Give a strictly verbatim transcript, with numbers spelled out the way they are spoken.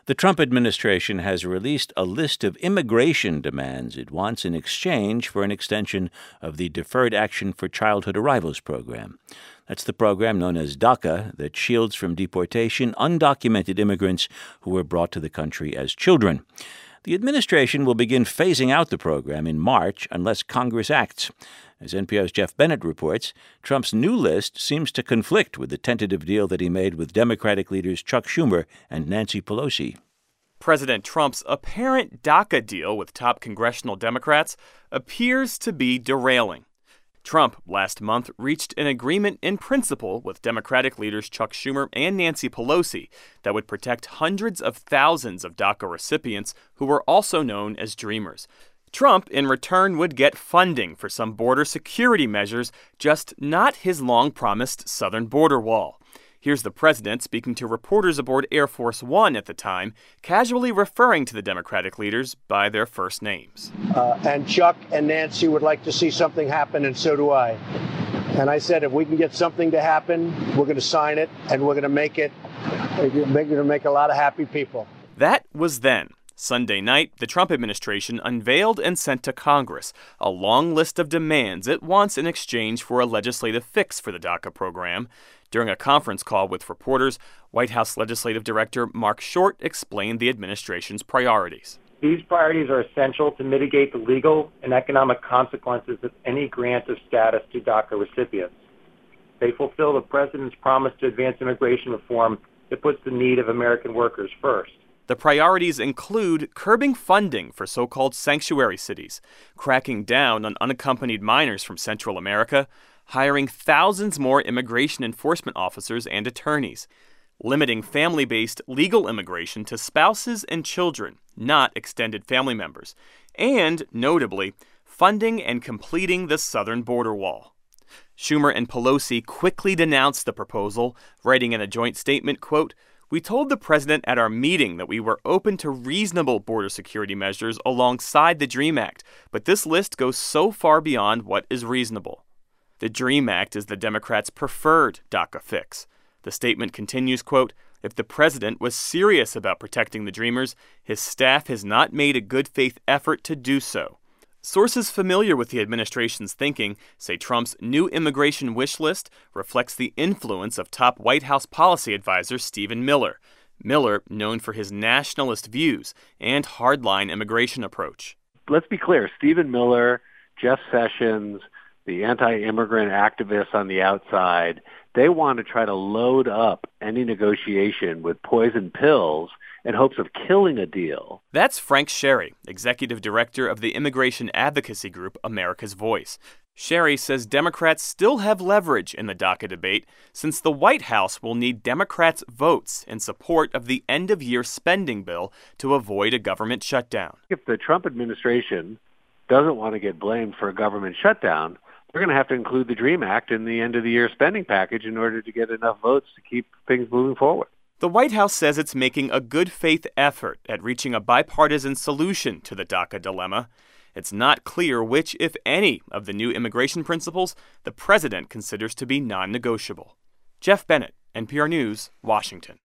The Trump administration has released a list of immigration demands it wants in exchange for an extension of the Deferred Action for Childhood Arrivals program. That's the program known as DACA that shields from deportation undocumented immigrants who were brought to the country as children. The administration will begin phasing out the program in March unless Congress acts. As N P R's Jeff Bennett reports, Trump's new list seems to conflict with the tentative deal that he made with Democratic leaders Chuck Schumer and Nancy Pelosi. President Trump's apparent DACA deal with top congressional Democrats appears to be derailing. Trump last month reached an agreement in principle with Democratic leaders Chuck Schumer and Nancy Pelosi that would protect hundreds of thousands of DACA recipients who were also known as Dreamers. Trump, in return, would get funding for some border security measures, just not his long-promised southern border wall. Here's the president speaking to reporters aboard Air Force One at the time, casually referring to the Democratic leaders by their first names. Uh, and Chuck and Nancy would like to see something happen, and so do I. And I said, if we can get something to happen, we're going to sign it, and we're going to make it, we're going to make a lot of happy people. That was then. Sunday night, the Trump administration unveiled and sent to Congress a long list of demands it wants in exchange for a legislative fix for the DACA program. During a conference call with reporters, White House Legislative Director Mark Short explained the administration's priorities. These priorities are essential to mitigate the legal and economic consequences of any grant of status to DACA recipients. They fulfill the president's promise to advance immigration reform that puts the need of American workers first. The priorities include curbing funding for so-called sanctuary cities, cracking down on unaccompanied minors from Central America, hiring thousands more immigration enforcement officers and attorneys, limiting family-based legal immigration to spouses and children, not extended family members, and, notably, funding and completing the southern border wall. Schumer and Pelosi quickly denounced the proposal, writing in a joint statement, quote, "We told the president at our meeting that we were open to reasonable border security measures alongside the DREAM Act, but this list goes so far beyond what is reasonable." The DREAM Act is the Democrats' preferred DACA fix. The statement continues, quote, "If the president was serious about protecting the Dreamers, his staff has not made a good faith effort to do so." Sources familiar with the administration's thinking say Trump's new immigration wish list reflects the influence of top White House policy advisor Stephen Miller. Miller, known for his nationalist views and hardline immigration approach. Let's be clear, Stephen Miller, Jeff Sessions, the anti-immigrant activists on the outside, they want to try to load up any negotiation with poison pills in hopes of killing a deal. That's Frank Sherry, executive director of the immigration advocacy group America's Voice. Sherry says Democrats still have leverage in the DACA debate since the White House will need Democrats' votes in support of the end-of-year spending bill to avoid a government shutdown. If the Trump administration doesn't want to get blamed for a government shutdown, they're going to have to include the DREAM Act in the end-of-the-year spending package in order to get enough votes to keep things moving forward. The White House says it's making a good faith effort at reaching a bipartisan solution to the DACA dilemma. It's not clear which, if any, of the new immigration principles the president considers to be non-negotiable. Jeff Bennett, N P R News, Washington.